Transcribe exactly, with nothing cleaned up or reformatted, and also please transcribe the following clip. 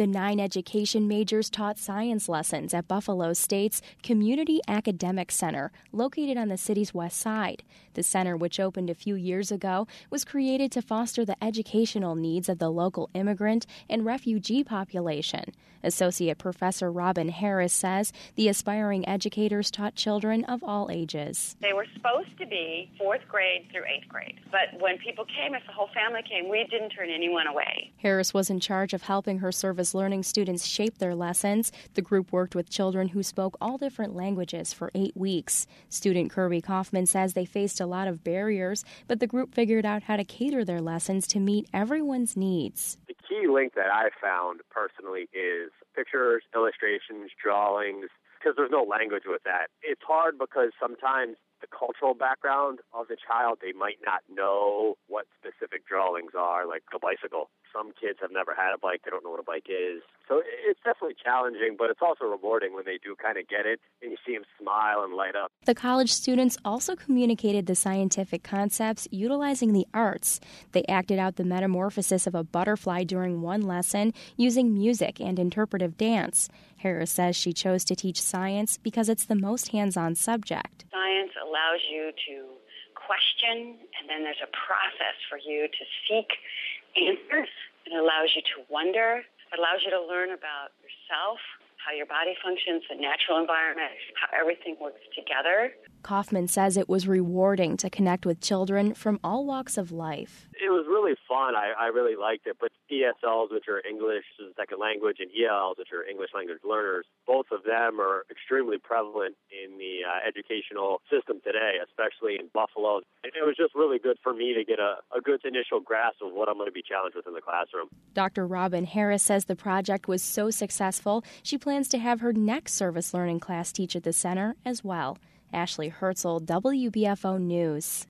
The nine education majors taught science lessons at Buffalo State's Community Academic Center, located on the city's west side. The center, which opened a few years ago, was created to foster the educational needs of the local immigrant and refugee population. Associate Professor Robin Harris says the aspiring educators taught children of all ages. They were supposed to be fourth grade through eighth grade, but when people came, if the whole family came, we didn't turn anyone away. Harris was in charge of helping her service learning students shape their lessons. The group worked with children who spoke all different languages for eight weeks. Student Kirby Kaufman says they faced a lot of barriers, but the group figured out how to cater their lessons to meet everyone's needs. The key link that I found personally is pictures, illustrations, drawings, because there's no language with that. It's hard because sometimes the cultural background of the child, they might not know what specific drawings are, like a bicycle. Some kids have never had a bike. They don't know what a bike is. So it's definitely challenging, but it's also rewarding when they do kind of get it and you see them smile and light up. The college students also communicated the scientific concepts utilizing the arts. They acted out the metamorphosis of a butterfly during one lesson using music and interpretive dance. Harris says she chose to teach science because it's the most hands-on subject. Science allows you to question, and then there's a process for you to seek answers. It allows you to wonder. It allows you to learn about yourself, how your body functions, the natural environment, how everything works together. Kaufman says it was rewarding to connect with children from all walks of life. It was really fun. I, I really liked it. But E S Ls, which are English as a second language, and E L Ls, which are English language learners, both of them are extremely prevalent in the uh, educational system today, especially in Buffalo. It, it was just really good for me to get a, a good initial grasp of what I'm going to be challenged with in the classroom. Doctor Robin Harris says the project was so successful, she plans to have her next service learning class teach at the center as well. Ashley Herzl, W B F O News.